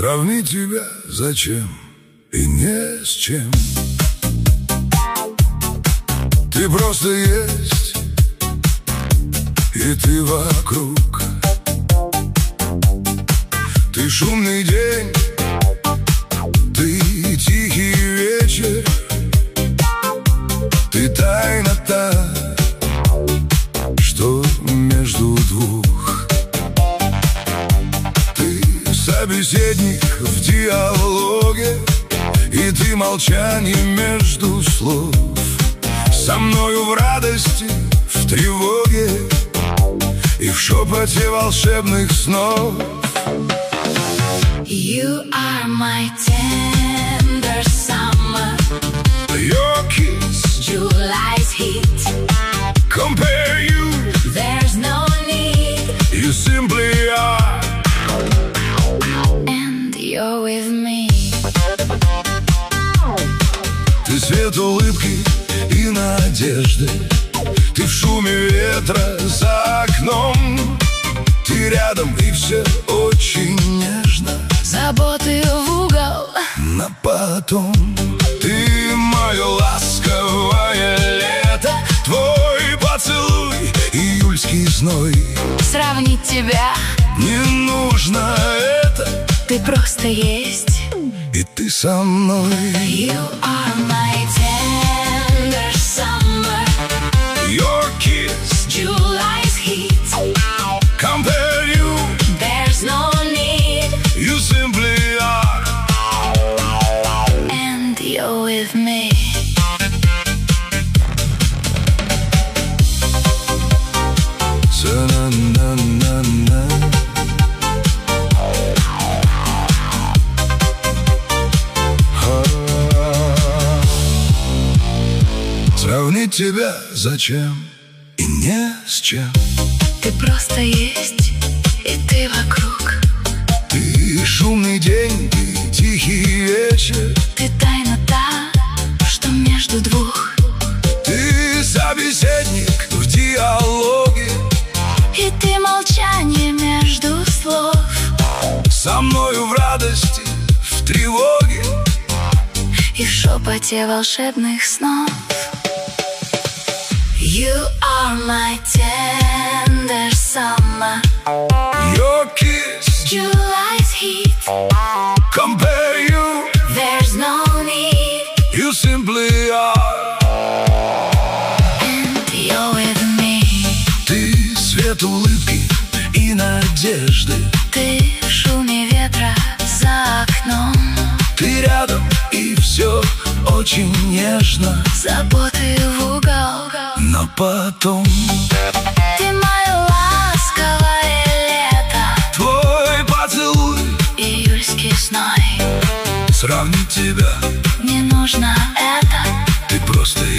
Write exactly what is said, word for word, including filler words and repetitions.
Сравнить тебя зачем и не с чем. Ты просто есть, и ты вокруг. Ты шумный день, ты тихий вечер, ты тайна та, что между двух. Ты собеседник в диалоге, и ты молчание между слов. Со мною в радости, в тревоге и в шепоте волшебных снов. You are my tender summer, Your kiss, July's heat. compare you, There's no need, you simply are. and you're with me. Ты свет улыбки и надежды, ты в шуме ветра за окном. Ты рядом, и все очень нежно, Заботы в угол, на потом. Ты мое ласковое лето, твой поцелуй, июльский зной. сравнить тебя, Не нужно это, ты просто есть. и ты со мной. You are my tender summer, Your kiss, July's heat. compare you, There's no need, you simply are. and you're with me. Sa-na-na-na-na. А. Сравнить тебя зачем и не с чем. Ты просто есть, и ты вокруг. Ты шумный день, ты тихий вечер, Ты тайна та, что между двух. ты собеседник в диалоге, И ты молчание между слов. со мною в радости, в тревоге. И в шепоте волшебных снов. You are my tender summer, Your kiss, July's heat. compare you, There's no need, you simply are. and you're with me. Ты свет улыбки и надежды, Ты в шуме ветра за окном. ты рядом, и все очень нежно, Заботы в угол, но потом. ты мое ласковое лето, Твой поцелуй, июльский зной. сравнить тебя, Не нужно это, ты просто